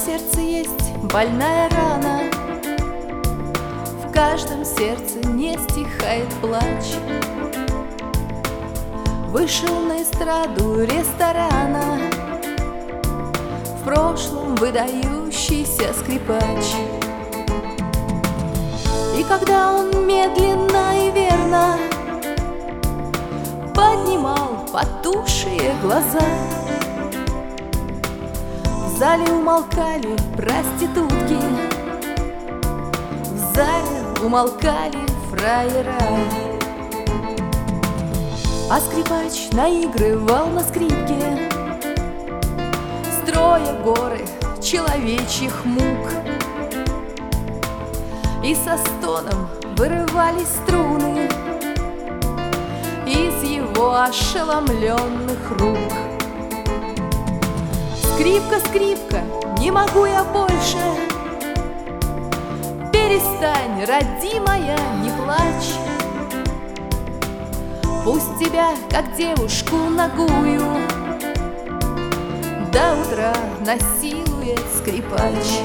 сердце есть больная рана, в каждом сердце не стихает плач. Вышел на эстраду ресторана в прошлом выдающийся скрипач. И когда он медленно и верно поднимал потухшие глаза, в зале умолкали проститутки, в зале умолкали фраера. А скрипач наигрывал на скрипке, строя горы человечьих мук. И со стоном вырывались струны из его ошеломленных рук. Скрипка, скрипка, не могу я больше, перестань, родимая, не плачь. Пусть тебя, как девушку нагую, до утра насилует скрипач.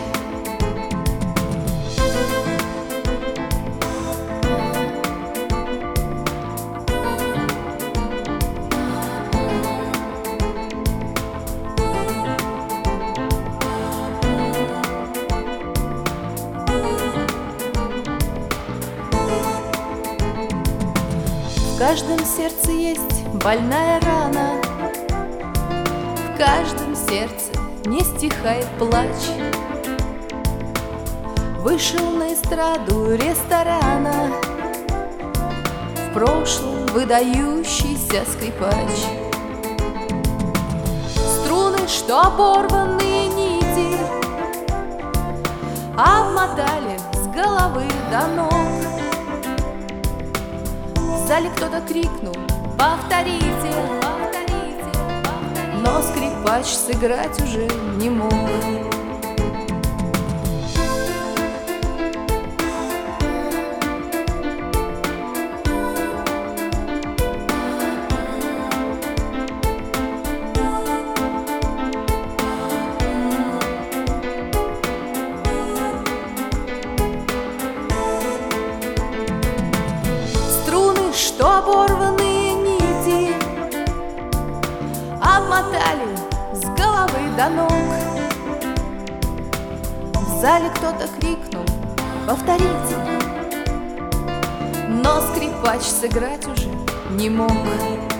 В каждом сердце есть больная рана, в каждом сердце не стихает плач. Вышел на эстраду ресторана в прошлом выдающийся скрипач. Струны, что оборванные нити, обмотали с головы до ног. В зале кто-то крикнул: повторите, повторите, повторите. Но скрипач сыграть уже не мог. Что оборванные нити обмотали с головы до ног. В зале кто-то крикнул: повторите. Но скрипач сыграть уже не мог.